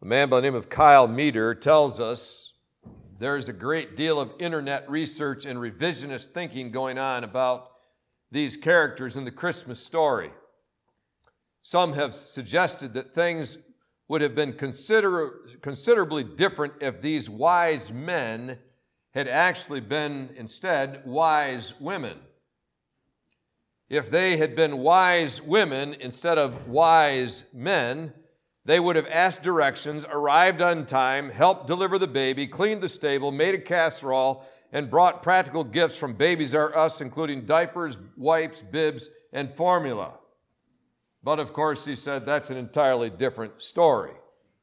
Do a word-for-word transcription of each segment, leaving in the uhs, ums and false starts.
A man by the name of Kyle Meter tells us there's a great deal of internet research and revisionist thinking going on about these characters in the Christmas story. Some have suggested that things would have been consider- considerably different if these wise men had actually been instead wise women. If they had been wise women instead of wise men, they would have asked directions, arrived on time, helped deliver the baby, cleaned the stable, made a casserole, and brought practical gifts from Babies R Us, including diapers, wipes, bibs, and formula. But of course, he said that's an entirely different story.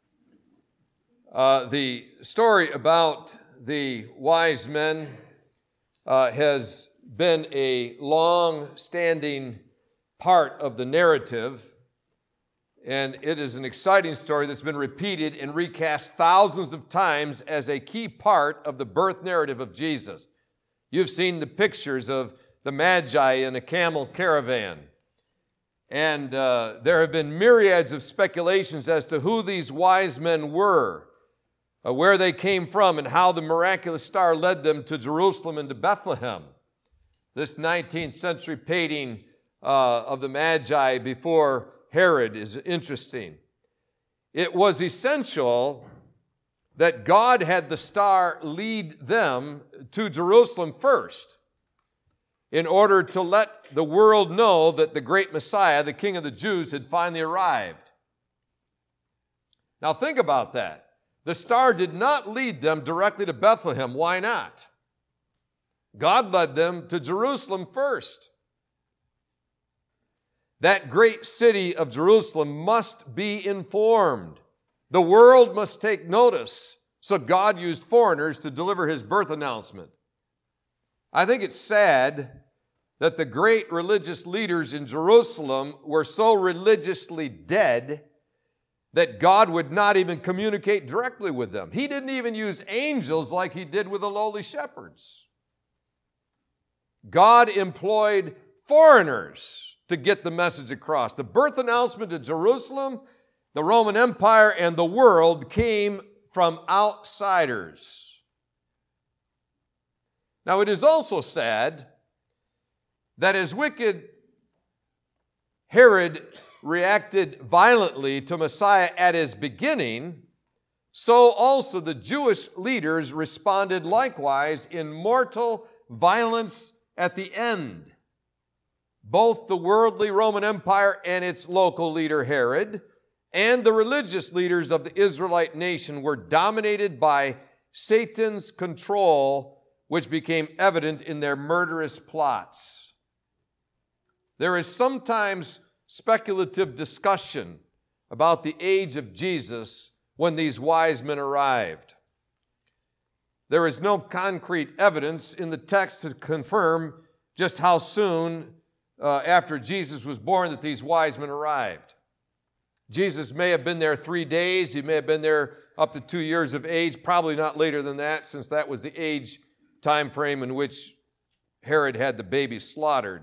Uh, the story about the wise men uh, has been a long-standing part of the narrative, and it is an exciting story that's been repeated and recast thousands of times as a key part of the birth narrative of Jesus. You've seen the pictures of the Magi in a camel caravan, and uh, there have been myriads of speculations as to who these wise men were, uh, where they came from, and how the miraculous star led them to Jerusalem and to Bethlehem. This nineteenth century painting uh, of the Magi before Herod is interesting. It was essential that God had the star lead them to Jerusalem first in order to let the world know that the great Messiah, the King of the Jews, had finally arrived. Now think about that. The star did not lead them directly to Bethlehem. Why not? God led them to Jerusalem first. That great city of Jerusalem must be informed. The world must take notice. So God used foreigners to deliver his birth announcement. I think it's sad that the great religious leaders in Jerusalem were so religiously dead that God would not even communicate directly with them. He didn't even use angels like he did with the lowly shepherds. God employed foreigners to get the message across. The birth announcement to Jerusalem, the Roman Empire, and the world came from outsiders. Now, it is also sad that as wicked Herod reacted violently to Messiah at his beginning, so also the Jewish leaders responded likewise in mortal violence at the end. Both the worldly Roman Empire and its local leader Herod and the religious leaders of the Israelite nation were dominated by Satan's control, which became evident in their murderous plots. There is sometimes speculative discussion about the age of Jesus when these wise men arrived. There is no concrete evidence in the text to confirm just how soon uh, after Jesus was born that these wise men arrived. Jesus may have been there three days. He may have been there up to two years of age, probably not later than that, since that was the age time frame in which Herod had the baby slaughtered.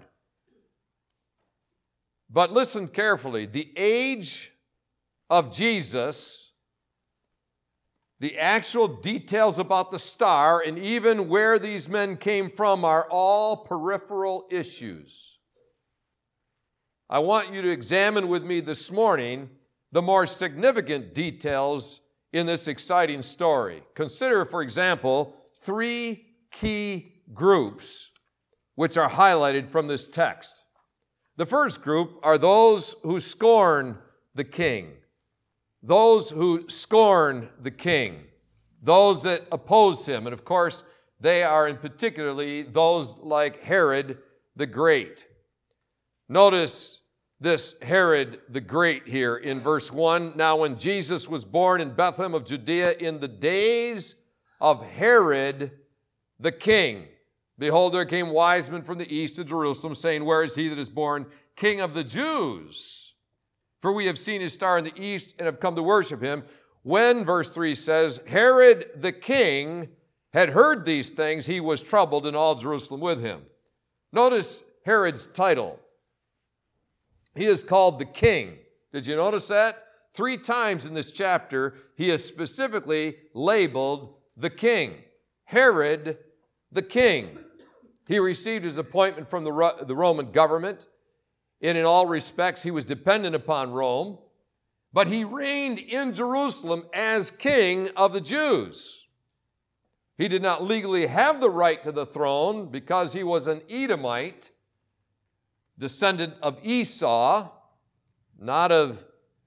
But listen carefully. The age of Jesus, the actual details about the star, and even where these men came from are all peripheral issues. I want you to examine with me this morning the more significant details in this exciting story. Consider, for example, three key groups which are highlighted from this text. The first group are those who scorn the king. Those who scorn the king. Those that oppose him. And of course, they are in particularly those like Herod the Great. Notice this Herod the Great here in verse one. Now when Jesus was born in Bethlehem of Judea in the days of Herod the king, behold, there came wise men from the east to Jerusalem, saying, where is he that is born King of the Jews? For we have seen his star in the east and have come to worship him. When, verse three says, Herod the king had heard these things, he was troubled, and all Jerusalem with him. Notice Herod's title. He is called the king. Did you notice that? three times in this chapter, he is specifically labeled the king. Herod the king. He received his appointment from the, Ro- the Roman government, and in all respects he was dependent upon Rome, but he reigned in Jerusalem as king of the Jews. He did not legally have the right to the throne because he was an Edomite, descendant of Esau, not of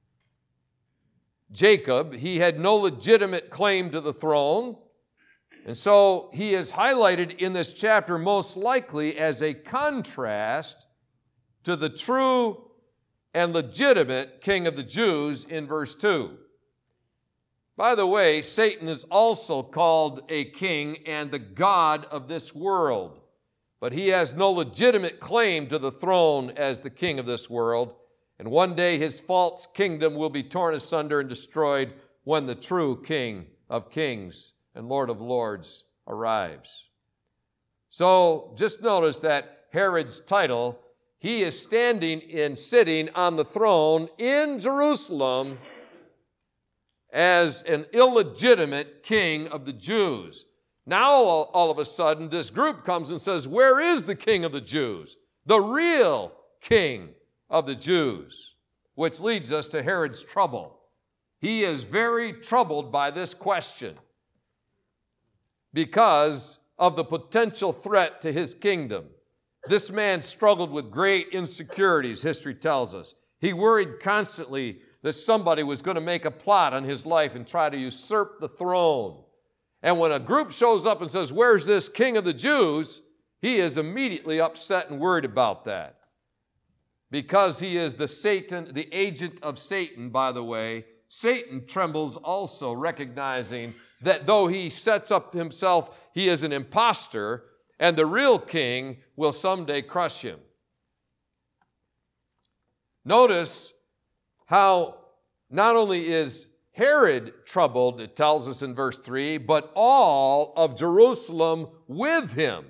Jacob. He had no legitimate claim to the throne. And so he is highlighted in this chapter most likely as a contrast to the true and legitimate king of the Jews in verse two. By the way, Satan is also called a king and the god of this world, but he has no legitimate claim to the throne as the king of this world, and one day his false kingdom will be torn asunder and destroyed when the true King of Kings and Lord of Lords arrives. So just notice that Herod's title, he is standing and sitting on the throne in Jerusalem as an illegitimate king of the Jews. Now, all, all of a sudden, this group comes and says, where is the king of the Jews? The real king of the Jews, which leads us to Herod's trouble. He is very troubled by this question because of the potential threat to his kingdom. This man struggled with great insecurities, history tells us. He worried constantly that somebody was going to make a plot on his life and try to usurp the throne. And when a group shows up and says, where's this king of the Jews? He is immediately upset and worried about that. Because he is the Satan, the agent of Satan, by the way, Satan trembles also, recognizing that though he sets up himself, he is an imposter, and the real king will someday crush him. Notice how not only is Herod troubled, it tells us in verse three, but all of Jerusalem with him.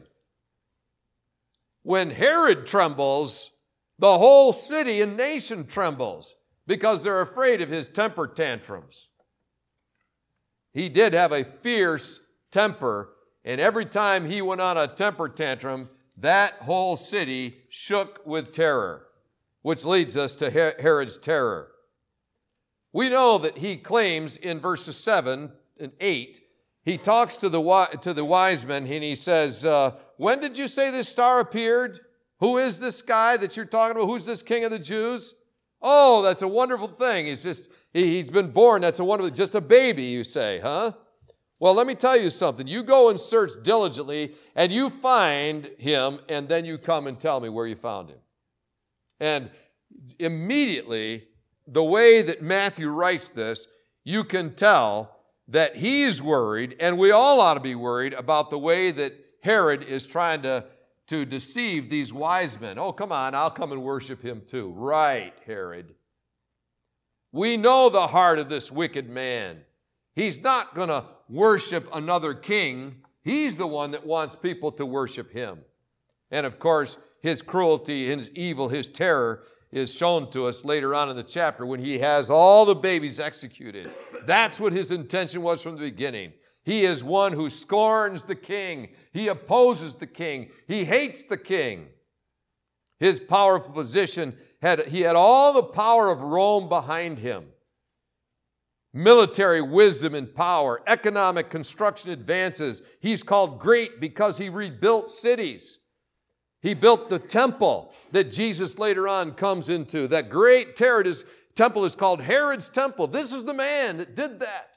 When Herod trembles, the whole city and nation trembles because they're afraid of his temper tantrums. He did have a fierce temper, and every time he went on a temper tantrum, that whole city shook with terror, which leads us to Herod's terror. We know that he claims in verses seven and eight, he talks to the, to the wise men and he says, uh, when did you say this star appeared? Who is this guy that you're talking about? Who's this king of the Jews? Oh, that's a wonderful thing. He's just, he, he's been born. That's a wonderful, just a baby, you say, huh? Well, let me tell you something. You go and search diligently and you find him and then you come and tell me where you found him. And immediately, the way that Matthew writes this, you can tell that he's worried, and we all ought to be worried about the way that Herod is trying to, to deceive these wise men. Oh, come on, I'll come and worship him too. Right, Herod. We know the heart of this wicked man. He's not going to worship another king. He's the one that wants people to worship him. And of course, his cruelty, his evil, his terror is shown to us later on in the chapter when he has all the babies executed. That's what his intention was from the beginning. He is one who scorns the king. He opposes the king. He hates the king. His powerful position, had he had all the power of Rome behind him. Military wisdom and power, economic construction advances. He's called great because he rebuilt cities. He built the temple that Jesus later on comes into. That great Herod temple is called Herod's temple. This is the man that did that.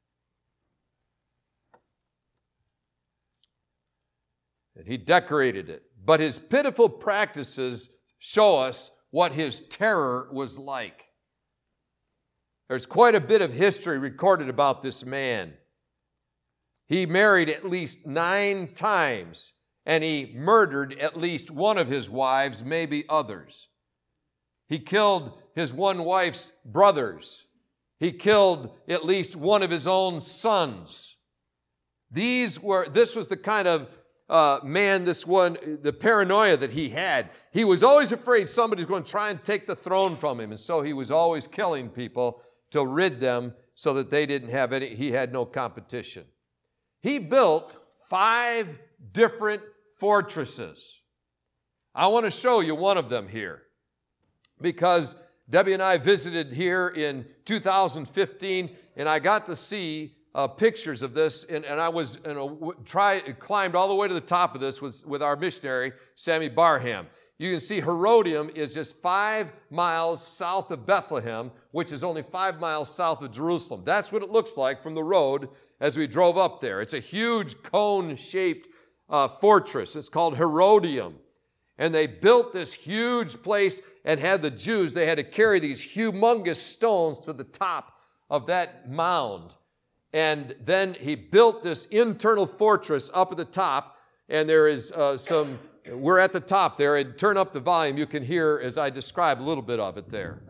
And he decorated it. But his pitiful practices show us what his terror was like. There's quite a bit of history recorded about this man. He married at least nine times. And he murdered at least one of his wives, maybe others. He killed his one wife's brothers. He killed at least one of his own sons. These were, this was the kind of uh, man, this one, the paranoia that he had. He was always afraid somebody's going to try and take the throne from him. And so he was always killing people to rid them so that they didn't have any, he had no competition. He built five different fortresses. I want to show you one of them here because Debbie and I visited here in two thousand fifteen, and I got to see uh, pictures of this, and, and I was and uh, try climbed all the way to the top of this with, with our missionary, Sammy Barham. You can see Herodium is just five miles south of Bethlehem, which is only five miles south of Jerusalem. That's what it looks like from the road as we drove up there. It's a huge cone-shaped uh, fortress. It's called Herodium. And they built this huge place and had the Jews, they had to carry these humongous stones to the top of that mound. And then he built this internal fortress up at the top, and there is uh, some, we're at the top there, and turn up the volume, you can hear as I describe a little bit of it there.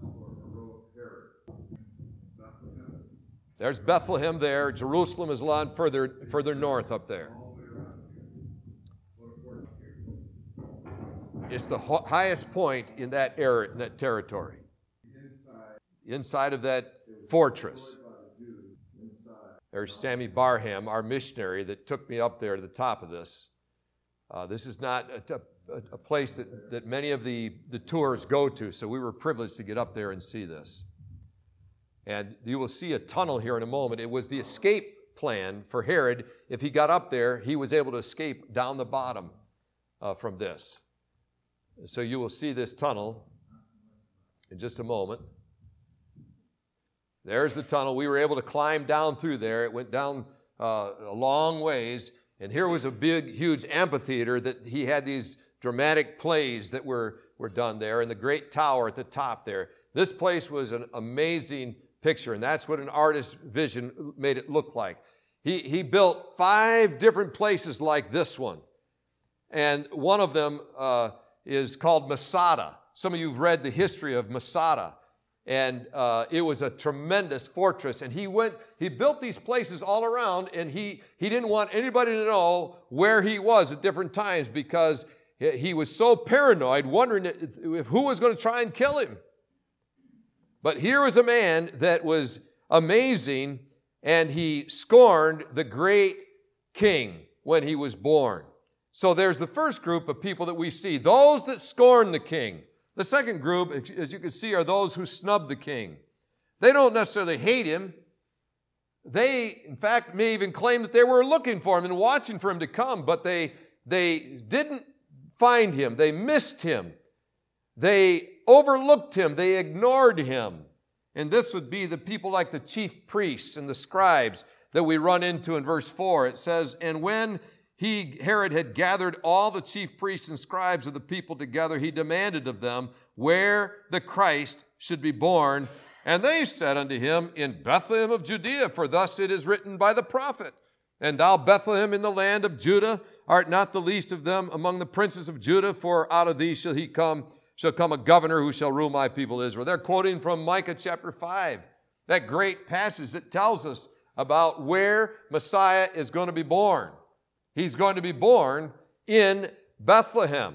There's Bethlehem there. Jerusalem is a lot further, further north up there. It's the ho- highest point in that area, in that territory. Inside of that fortress. There's Sammy Barham, our missionary, that took me up there to the top of this. Uh, this is not a, a, a place that, that many of the, the tours go to, so we were privileged to get up there and see this. And you will see a tunnel here in a moment. It was the escape plan for Herod. If he got up there, he was able to escape down the bottom uh, from this. So you will see this tunnel in just a moment. There's the tunnel. We were able to climb down through there. It went down uh, a long ways. And here was a big, huge amphitheater that he had these dramatic plays that were, were done there, and the great tower at the top there. This place was an amazing picture, and that's what an artist's vision made it look like. He, he built five different places like this one. And one of them uh, is called Masada. Some of you have read the history of Masada. And uh, it was a tremendous fortress. And he went, he built these places all around, and he, he didn't want anybody to know where he was at different times because he was so paranoid, wondering if, if who was going to try and kill him. But here was a man that was amazing, and he scorned the great king when he was born. So there's the first group of people that we see, those that scorn the king. The second group, as you can see, are those who snub the king. They don't necessarily hate him. They, in fact, may even claim that they were looking for him and watching for him to come, but they, they didn't find him. They missed him. They overlooked him. They ignored him. And this would be the people like the chief priests and the scribes that we run into in verse four. It says, and when He, Herod, had gathered all the chief priests and scribes of the people together, he demanded of them where the Christ should be born. And they said unto him, in Bethlehem of Judea, for thus it is written by the prophet. And thou, Bethlehem, in the land of Judah, art not the least of them among the princes of Judah, for out of thee shall he come, shall come a governor who shall rule my people Israel. They're quoting from Micah chapter five, that great passage that tells us about where Messiah is going to be born. He's going to be born in Bethlehem.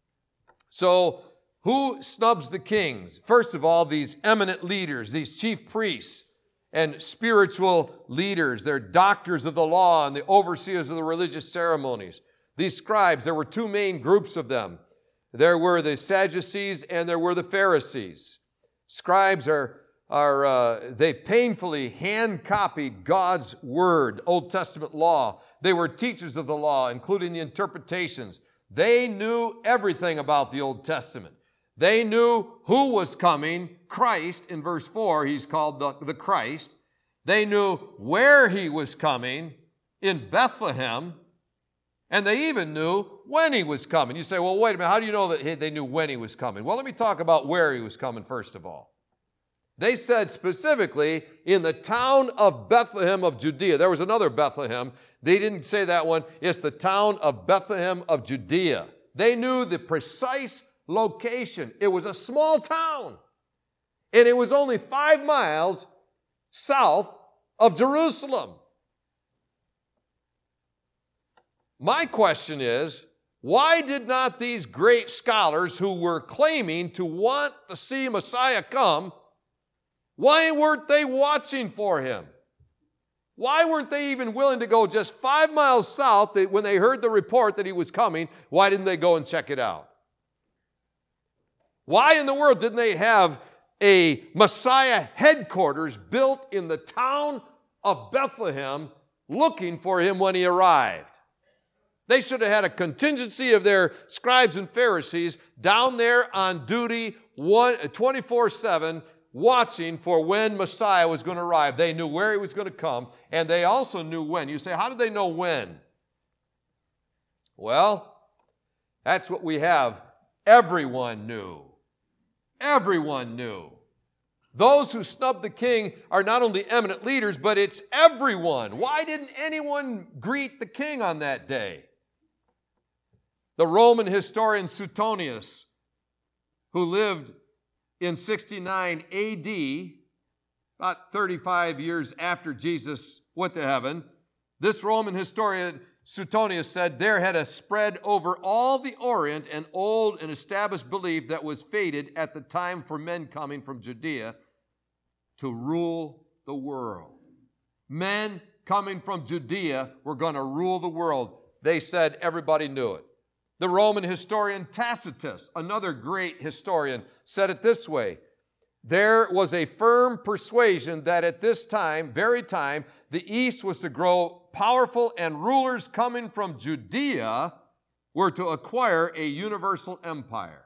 So who snubs the kings? First of all, these eminent leaders, these chief priests and spiritual leaders. They're doctors of the law and the overseers of the religious ceremonies. These scribes, there were two main groups of them. There were the Sadducees and there were the Pharisees. Scribes are Are uh, they painfully hand-copied God's word, Old Testament law. They were teachers of the law, including the interpretations. They knew everything about the Old Testament. They knew who was coming, Christ. In verse four, he's called the, the Christ. They knew where he was coming, in Bethlehem. And they even knew when he was coming. You say, well, wait a minute, how do you know that they knew when he was coming? Well, let me talk about where he was coming first of all. They said specifically in the town of Bethlehem of Judea. There was another Bethlehem. They didn't say that one. It's the town of Bethlehem of Judea. They knew the precise location. It was a small town. And it was only five miles south of Jerusalem. My question is, why did not these great scholars who were claiming to want to see Messiah come Why weren't they watching for him? Why weren't they even willing to go just five miles south when they heard the report that he was coming? Why didn't they go and check it out? Why in the world didn't they have a Messiah headquarters built in the town of Bethlehem looking for him when he arrived? They should have had a contingency of their scribes and Pharisees down there on duty twenty-four seven, watching for when Messiah was going to arrive. They knew where he was going to come, and they also knew when. You say, how did they know when? Well, that's what we have. Everyone knew. Everyone knew. Those who snubbed the king are not only eminent leaders, but it's everyone. Why didn't anyone greet the king on that day? The Roman historian Suetonius, who lived in sixty-nine A D, about thirty-five years after Jesus went to heaven, this Roman historian Suetonius said there had a spread over all the Orient an old and established belief that was faded at the time for men coming from Judea to rule the world. Men coming from Judea were going to rule the world. They said everybody knew it. The Roman historian Tacitus, another great historian, said it this way: there was a firm persuasion that at this time, very time, the East was to grow powerful and rulers coming from Judea were to acquire a universal empire.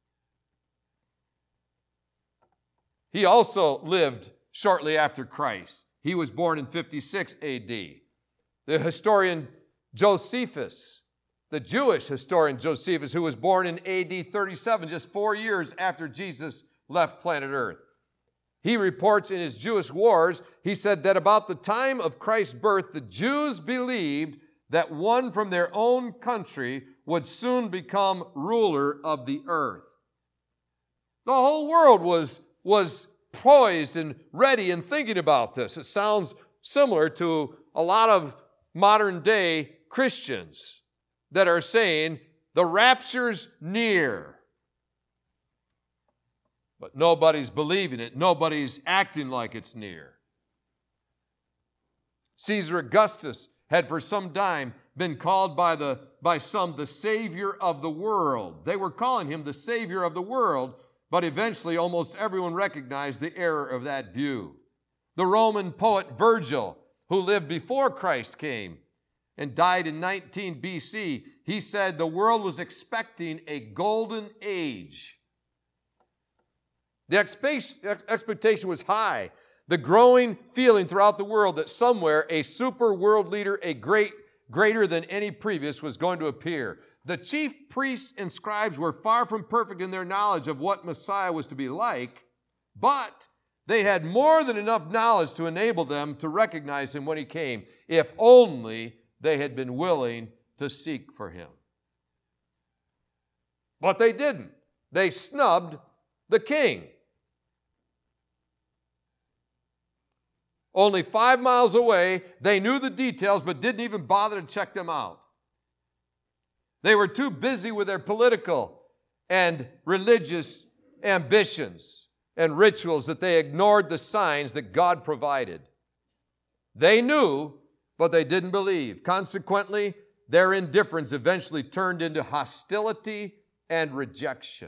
He also lived shortly after Christ. He was born in fifty-six A D. The historian Josephus, the Jewish historian Josephus, who was born in A D thirty-seven, just four years after Jesus left planet Earth. He reports in his Jewish Wars, he said that about the time of Christ's birth, the Jews believed that one from their own country would soon become ruler of the earth. The whole world was, was poised and ready and thinking about this. It sounds similar to a lot of modern day Christians that are saying the rapture's near. But nobody's believing it. Nobody's acting like it's near. Caesar Augustus had for some time been called by, the, by some the Savior of the world. They were calling him the Savior of the world, but eventually almost everyone recognized the error of that view. The Roman poet Virgil, who lived before Christ came and died in nineteen B C, he said the world was expecting a golden age. The expectation was high. The growing feeling throughout the world that somewhere a super world leader, a great, greater than any previous, was going to appear. The chief priests and scribes were far from perfect in their knowledge of what Messiah was to be like, but they had more than enough knowledge to enable them to recognize him when he came, if only they had been willing to seek for him. But they didn't. They snubbed the king. Only five miles away, they knew the details but didn't even bother to check them out. They were too busy with their political and religious ambitions and rituals that they ignored the signs that God provided. They knew, but they didn't believe. Consequently, their indifference eventually turned into hostility and rejection.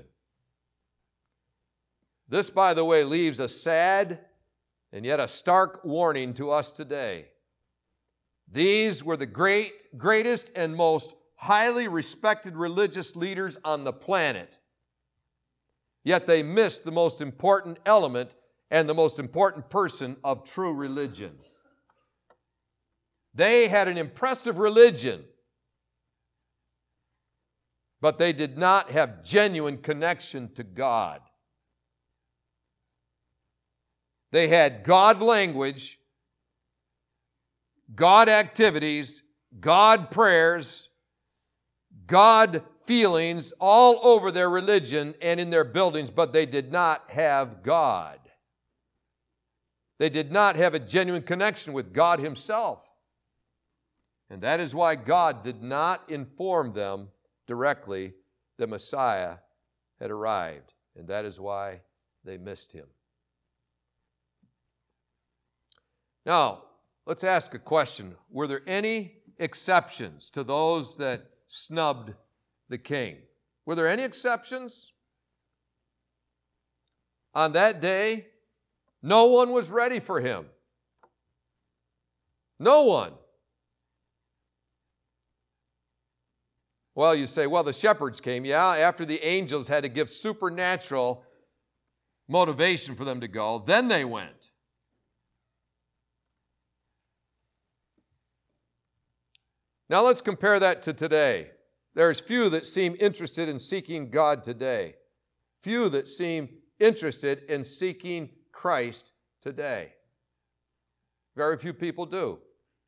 This, by the way, leaves a sad and yet a stark warning to us today. These were the great, greatest and most highly respected religious leaders on the planet. Yet they missed the most important element and the most important person of true religion. They had an impressive religion, but they did not have genuine connection to God. They had God language, God activities, God prayers, God feelings all over their religion and in their buildings, but they did not have God. They did not have a genuine connection with God himself. And that is why God did not inform them directly that Messiah had arrived. And that is why they missed him. Now, let's ask a question. Were there any exceptions to those that snubbed the king? Were there any exceptions? On that day, no one was ready for him. No one. Well, you say, well, the shepherds came. Yeah, after the angels had to give supernatural motivation for them to go, then they went. Now let's compare that to today. There's few that seem interested in seeking God today. Few that seem interested in seeking Christ today. Very few people do.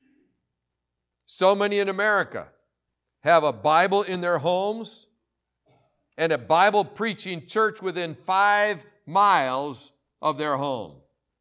So many in America have a Bible in their homes and a Bible preaching church within five miles of their home.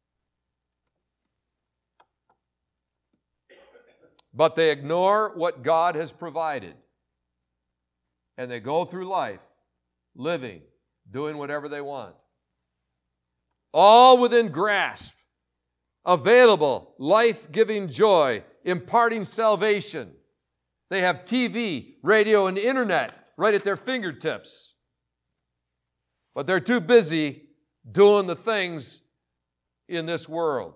But they ignore what God has provided. And they go through life living, doing whatever they want. All within grasp, available, life-giving joy, imparting salvation. They have T V, radio, and internet right at their fingertips. But they're too busy doing the things in this world.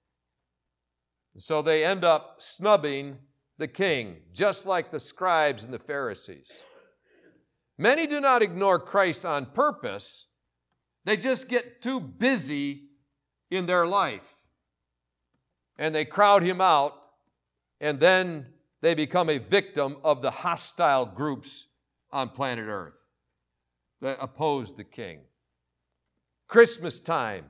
So they end up snubbing the king, just like the scribes and the Pharisees. Many do not ignore Christ on purpose. They just get too busy in their life. And they crowd him out, and then they become a victim of the hostile groups on planet Earth that oppose the king. Christmas time.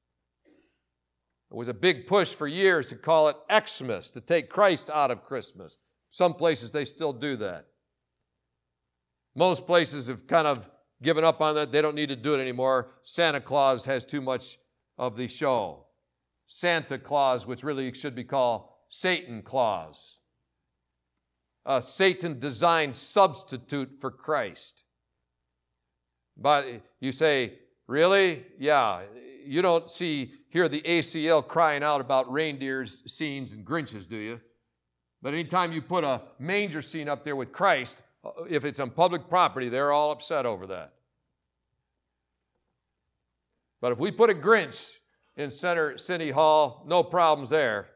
It was a big push for years to call it Xmas, to take Christ out of Christmas. Some places they still do that. Most places have kind of given up on that. They don't need to do it anymore. Santa Claus has too much of the show. Santa Claus, which really should be called Satan Claus. A Satan-designed substitute for Christ. But you say, really? Yeah. You don't see, hear the A C L crying out about reindeers, scenes, and Grinches, do you? But anytime you put a manger scene up there with Christ, if it's on public property, they're all upset over that. But if we put a Grinch in Center City Hall, no problems there.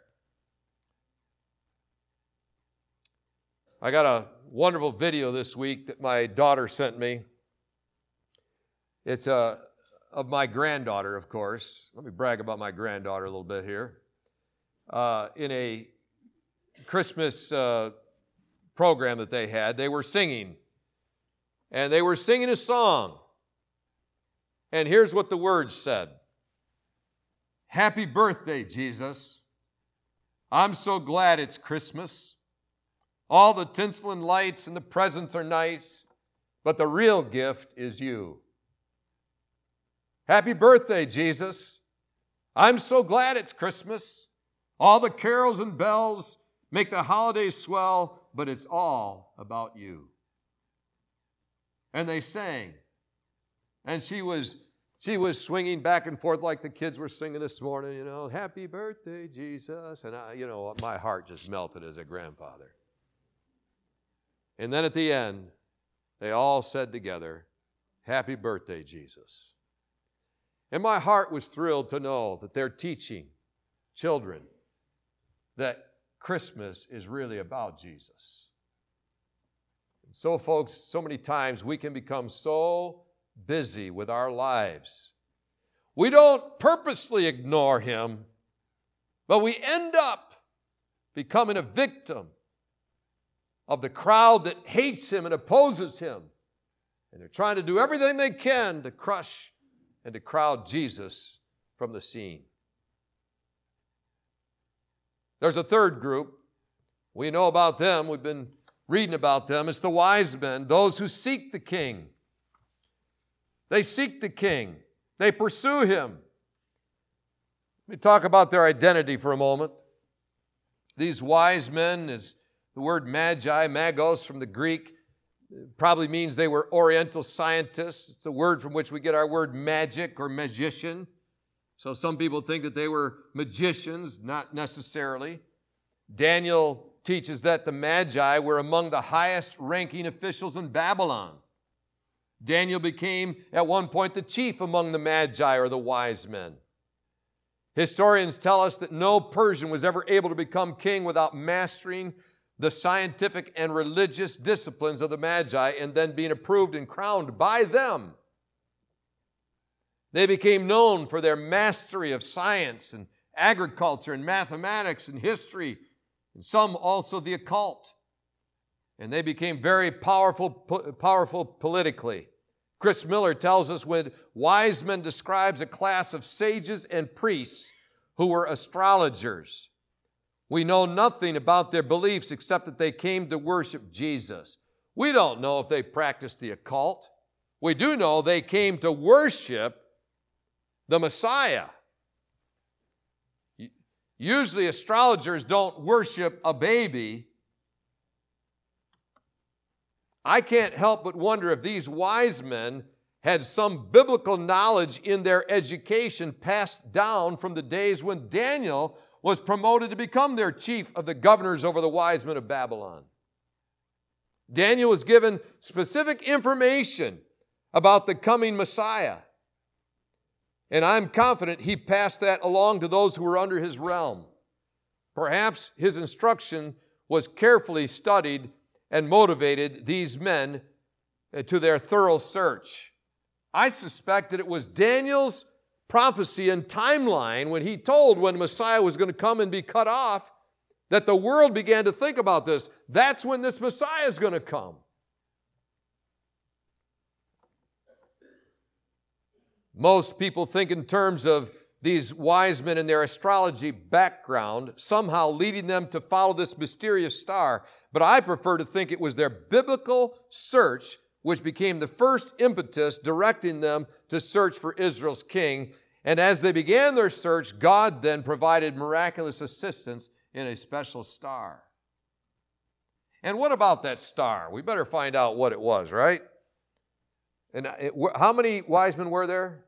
I got a wonderful video this week that my daughter sent me. It's a of my granddaughter, of course. Let me brag about my granddaughter a little bit here. Uh, in a Christmas uh, program that they had, they were singing. And they were singing a song. And here's what the words said. Happy birthday, Jesus. I'm so glad it's Christmas. All the tinsel and lights and the presents are nice, but the real gift is you. Happy birthday, Jesus. I'm so glad it's Christmas. All the carols and bells make the holidays swell, but it's all about you. And they sang. And she was, she was swinging back and forth like the kids were singing this morning, you know, happy birthday, Jesus. And, I, you know, my heart just melted as a grandfather. And then at the end, they all said together, happy birthday, Jesus. And my heart was thrilled to know that they're teaching children that Christmas is really about Jesus. And so, folks, so many times we can become so busy with our lives. We don't purposely ignore him, but we end up becoming a victim of the crowd that hates him and opposes him. And they're trying to do everything they can to crush and to crowd Jesus from the scene. There's a third group. We know about them. We've been reading about them. It's the wise men, those who seek the king. They seek the king. They pursue him. Let me talk about their identity for a moment. These wise men is the word magi, magos from the Greek, probably means they were Oriental scientists. It's the word from which we get our word magic or magician. So some people think that they were magicians, not necessarily. Daniel teaches that the Magi were among the highest ranking officials in Babylon. Daniel became at one point the chief among the Magi, or the wise men. Historians tell us that no Persian was ever able to become king without mastering the scientific and religious disciplines of the Magi and then being approved and crowned by them. They became known for their mastery of science and agriculture and mathematics and history, and some also the occult. And they became very powerful, powerful politically. Chris Miller tells us when wise men describes a class of sages and priests who were astrologers. We know nothing about their beliefs except that they came to worship Jesus. We don't know if they practiced the occult. We do know they came to worship the Messiah. Usually astrologers don't worship a baby. I can't help but wonder if these wise men had some biblical knowledge in their education passed down from the days when Daniel was promoted to become their chief of the governors over the wise men of Babylon. Daniel was given specific information about the coming Messiah. And I'm confident he passed that along to those who were under his realm. Perhaps his instruction was carefully studied and motivated these men to their thorough search. I suspect that it was Daniel's prophecy and timeline when he told when Messiah was going to come and be cut off that the world began to think about this. That's when this Messiah is going to come. Most people think in terms of these wise men and their astrology background, somehow leading them to follow this mysterious star. But I prefer to think it was their biblical search which became the first impetus directing them to search for Israel's king. And as they began their search, God then provided miraculous assistance in a special star. And what about that star? We better find out what it was, right? And it, how many wise men were there?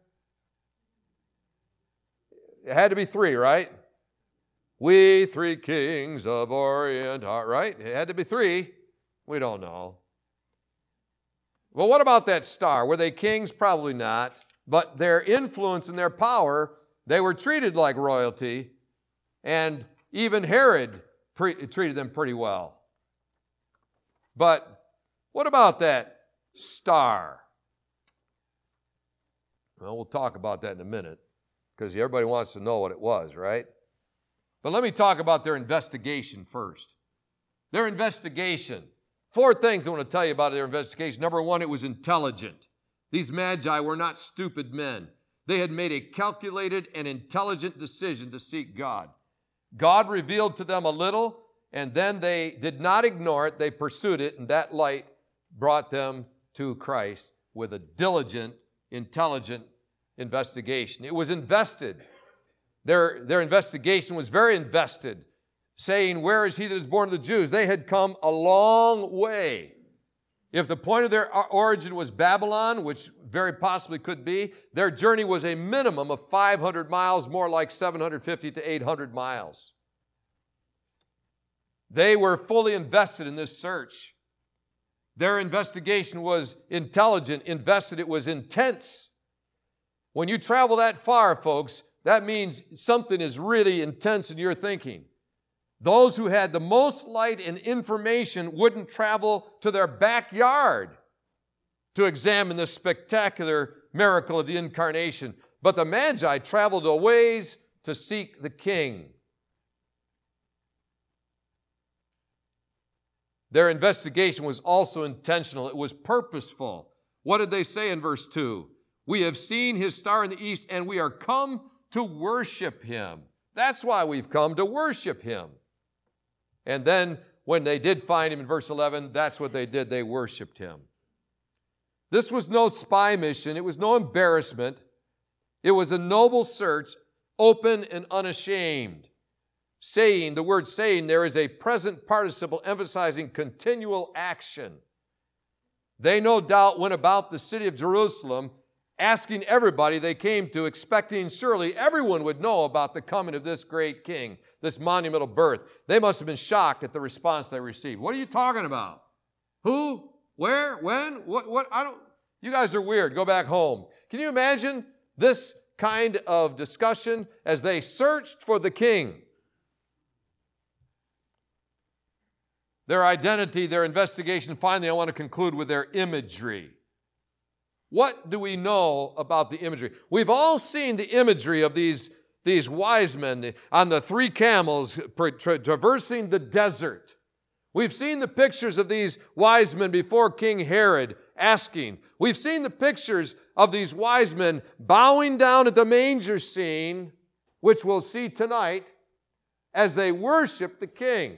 It had to be three, right? We three kings of Orient are, right? It had to be three. We don't know. Well, what about that star? Were they kings? Probably not. But their influence and their power, they were treated like royalty. And even Herod pre- treated them pretty well. But what about that star? Well, we'll talk about that in a minute, because everybody wants to know what it was, right? But let me talk about their investigation first. Their investigation. Four things I want to tell you about their investigation. Number one, it was intelligent. These magi were not stupid men. They had made a calculated and intelligent decision to seek God. God revealed to them a little, and then they did not ignore it. They pursued it, and that light brought them to Christ with a diligent, intelligent investigation. It was invested. Their, their investigation was very invested, saying, "Where is he that is born of the Jews?" They had come a long way. If the point of their origin was Babylon, which very possibly could be, their journey was a minimum of five hundred miles, more like seven hundred fifty to eight hundred miles. They were fully invested in this search. Their investigation was intelligent, invested. It was intense. When you travel that far, folks, that means something is really intense in your thinking. Those who had the most light and information wouldn't travel to their backyard to examine this spectacular miracle of the incarnation. But the Magi traveled a ways to seek the king. Their investigation was also intentional. It was purposeful. What did they say in verse two? "We have seen his star in the east, and we are come to worship him." That's why we've come, to worship him. And then when they did find him in verse eleven, that's what they did. They worshiped him. This was no spy mission. It was no embarrassment. It was a noble search, open and unashamed. Saying, the word saying, there is a present participle emphasizing continual action. They no doubt went about the city of Jerusalem asking everybody they came to, expecting surely everyone would know about the coming of this great king, this monumental birth. They must have been shocked at the response they received. What are you talking about? Who? Where? When? What? What? I don't. You guys are weird. Go back home. Can you imagine this kind of discussion as they searched for the king? Their identity, their investigation. Finally, I want to conclude with their imagery. What do we know about the imagery? We've all seen the imagery of these, these wise men on the three camels tra- traversing the desert. We've seen the pictures of these wise men before King Herod asking. We've seen the pictures of these wise men bowing down at the manger scene, which we'll see tonight, as they worship the king.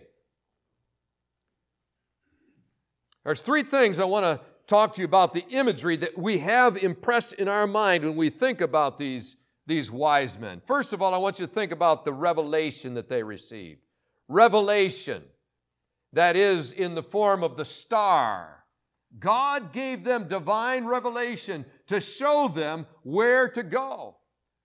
There's three things I want to talk to you about the imagery that we have impressed in our mind when we think about these, these wise men. First of all, I want you to think about the revelation that they received. Revelation, that is in the form of the star. God gave them divine revelation to show them where to go.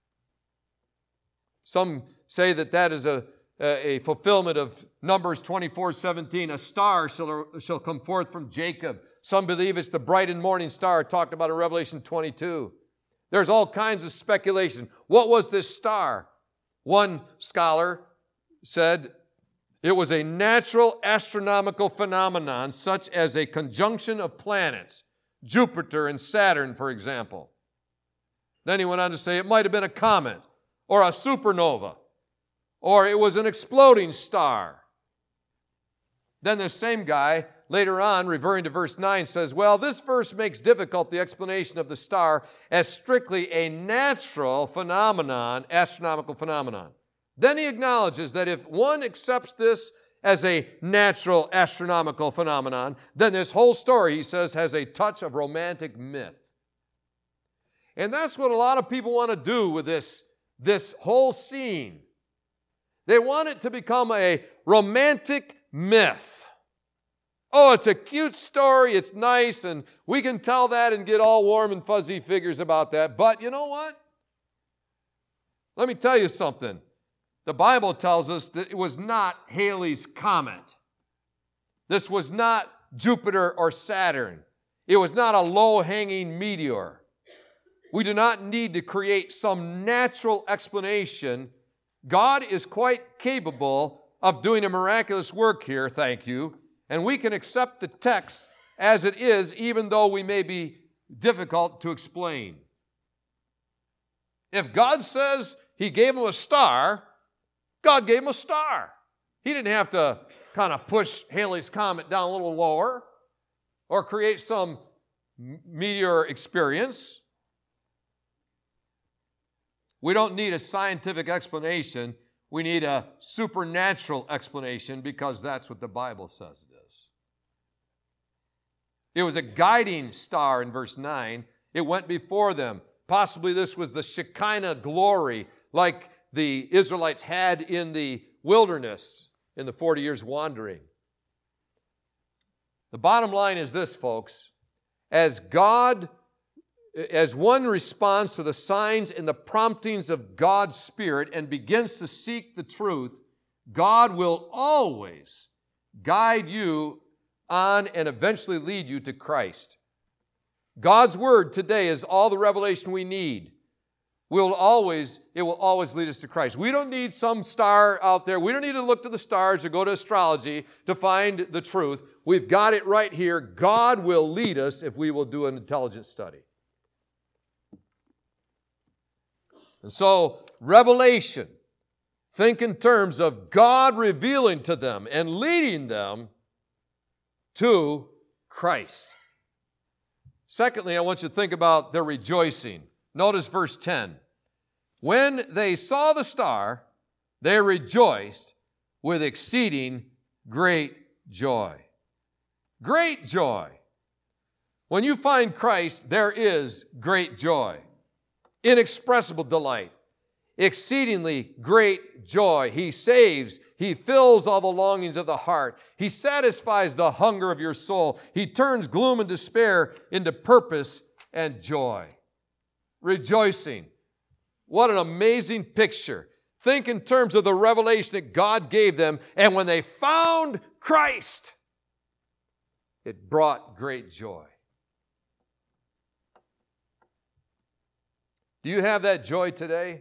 Some say that that is a, a fulfillment of Numbers twenty-four seventeen. A star shall, shall come forth from Jacob. Some believe it's the bright and morning star talked about in Revelation twenty-two. There's all kinds of speculation. What was this star? One scholar said it was a natural astronomical phenomenon such as a conjunction of planets, Jupiter and Saturn, for example. Then he went on to say it might have been a comet or a supernova, or it was an exploding star. Then the same guy, later on, referring to verse nine, says, well, this verse makes difficult the explanation of the star as strictly a natural phenomenon, astronomical phenomenon. Then he acknowledges that if one accepts this as a natural astronomical phenomenon, then this whole story, he says, has a touch of romantic myth. And that's what a lot of people want to do with this, this whole scene. They want it to become a romantic myth. Oh, it's a cute story, it's nice, and we can tell that and get all warm and fuzzy figures about that. But you know what? Let me tell you something. The Bible tells us that it was not Halley's Comet. This was not Jupiter or Saturn. It was not a low-hanging meteor. We do not need to create some natural explanation. God is quite capable of doing a miraculous work here, thank you, and we can accept the text as it is, even though we may be difficult to explain. If God says He gave him a star, God gave him a star. He didn't have to kind of push Halley's Comet down a little lower or create some meteor experience. We don't need a scientific explanation. We need a supernatural explanation because that's what the Bible says it is. It was a guiding star in verse nine. It went before them. Possibly this was the Shekinah glory like the Israelites had in the wilderness in the forty years wandering. The bottom line is this, folks. As God, as one responds to the signs and the promptings of God's Spirit and begins to seek the truth, God will always guide you on and eventually lead you to Christ. God's Word today is all the revelation we need. We'll always, it will always lead us to Christ. We don't need some star out there. We don't need to look to the stars or go to astrology to find the truth. We've got it right here. God will lead us if we will do an intelligent study. And so, revelation, think in terms of God revealing to them and leading them to Christ. Secondly, I want you to think about their rejoicing. Notice verse ten. When they saw the star, they rejoiced with exceeding great joy. Great joy. When you find Christ, there is great joy. Inexpressible delight. Exceedingly great joy. He saves. He fills all the longings of the heart. He satisfies the hunger of your soul. He turns gloom and despair into purpose and joy. rejoicing. What an amazing picture. Think in terms of the revelation that God gave them, and when they found Christ, it brought great joy. Do you have that joy today?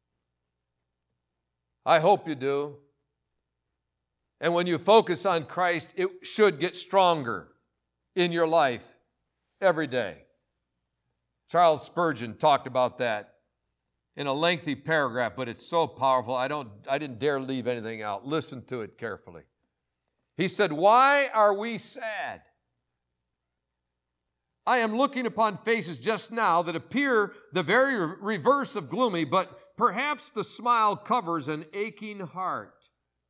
I hope you do. And when you focus on Christ, it should get stronger in your life every day. Charles Spurgeon talked about that in a lengthy paragraph, but it's so powerful, I don't, I didn't dare leave anything out. Listen to it carefully. He said, "Why are we sad? I am looking upon faces just now that appear the very reverse of gloomy, but perhaps the smile covers an aching heart.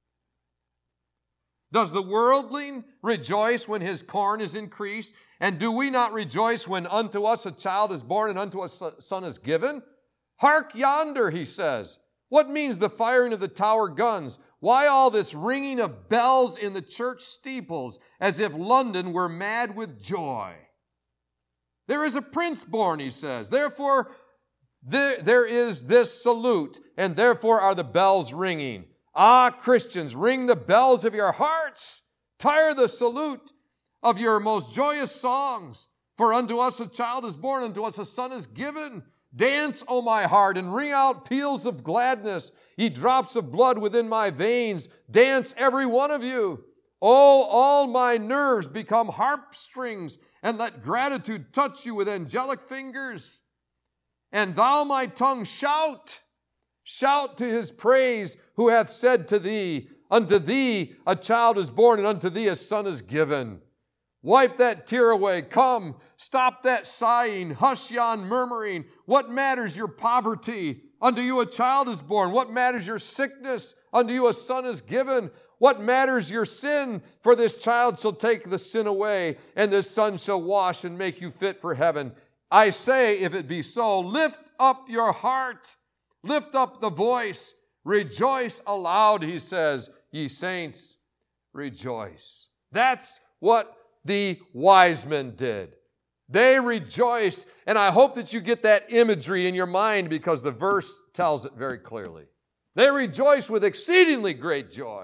Does the worldling rejoice when his corn is increased? And do we not rejoice when unto us a child is born and unto us a son is given? Hark yonder," he says. "What means the firing of the tower guns? Why all this ringing of bells in the church steeples, as if London were mad with joy? There is a prince born," he says. "Therefore there, there is this salute, and therefore are the bells ringing. Ah, Christians, ring the bells of your hearts. Tire the salute of your most joyous songs. For unto us a child is born, unto us a son is given. Dance, O my heart, and ring out peals of gladness. Ye drops of blood within my veins, dance every one of you. Oh, all my nerves become harp strings, and let gratitude touch you with angelic fingers. And thou, my tongue, shout, shout to his praise, who hath said to thee, unto thee a child is born, and unto thee a son is given. Wipe that tear away. Come, stop that sighing. Hush yon murmuring. What matters your poverty? Unto you a child is born. What matters your sickness? Unto you a son is given. What matters your sin? For this child shall take the sin away, and this son shall wash and make you fit for heaven. I say, if it be so, lift up your heart. Lift up the voice. Rejoice aloud," he says, "ye saints, rejoice." That's what the wise men did. They rejoiced, and I hope that you get that imagery in your mind because the verse tells it very clearly. They rejoiced with exceedingly great joy.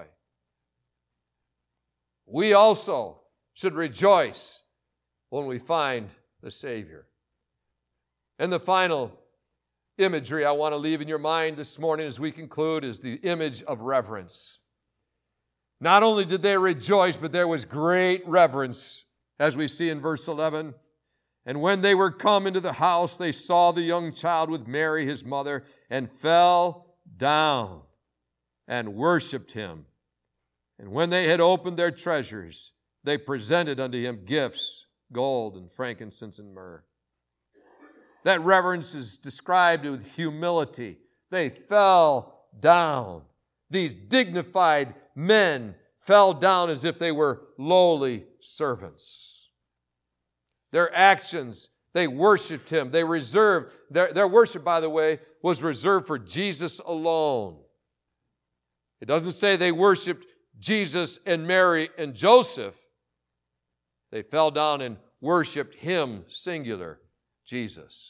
We also should rejoice when we find the Savior. And the final imagery I want to leave in your mind this morning as we conclude is the image of reverence. Not only did they rejoice, but there was great reverence, as we see in verse eleven. "And when they were come into the house, they saw the young child with Mary, his mother, and fell down and worshiped him. And when they had opened their treasures, they presented unto him gifts, gold and frankincense and myrrh." That reverence is described with humility. They fell down. These dignified men fell down as if they were lowly servants. Their actions, they worshiped him. They reserved, their, their worship, by the way, was reserved for Jesus alone. It doesn't say they worshiped Jesus and Mary and Joseph. They fell down and worshiped him, singular, Jesus.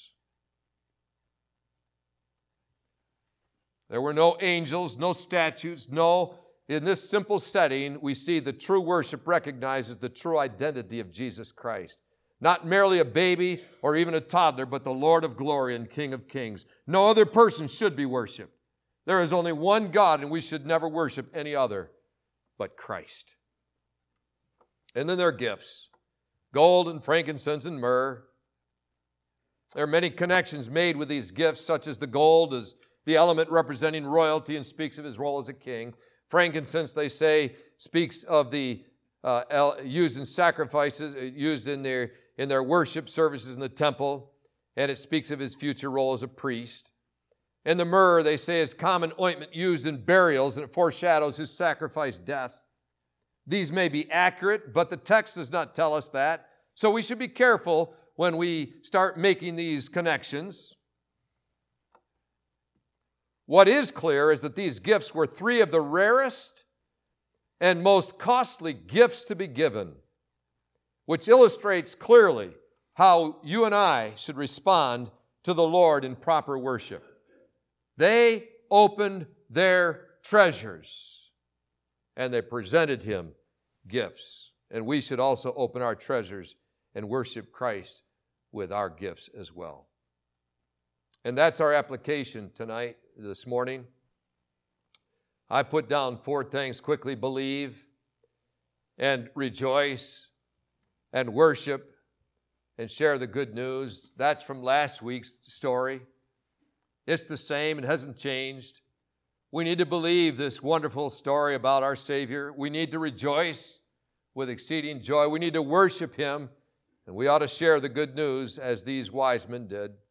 There were no angels, no statues, no. In this simple setting, we see the true worship recognizes the true identity of Jesus Christ. Not merely a baby or even a toddler, but the Lord of glory and King of kings. No other person should be worshiped. There is only one God, and we should never worship any other but Christ. And then there are gifts. Gold and frankincense and myrrh. There are many connections made with these gifts, such as the gold is the element representing royalty and speaks of his role as a king. Frankincense, they say, speaks of the uh, used in sacrifices, used in their, in their worship services in the temple, and it speaks of his future role as a priest. And the myrrh, they say, is common ointment used in burials, and it foreshadows his sacrifice death. These may be accurate, but the text does not tell us that. So we should be careful when we start making these connections. What is clear is that these gifts were three of the rarest and most costly gifts to be given, which illustrates clearly how you and I should respond to the Lord in proper worship. They opened their treasures and they presented him gifts. And we should also open our treasures and worship Christ with our gifts as well. And that's our application tonight, this morning. I put down four things quickly: believe and rejoice and worship and share the good news. That's from last week's story. It's the same. It hasn't changed. We need to believe this wonderful story about our Savior. We need to rejoice with exceeding joy. We need to worship him, and we ought to share the good news as these wise men did.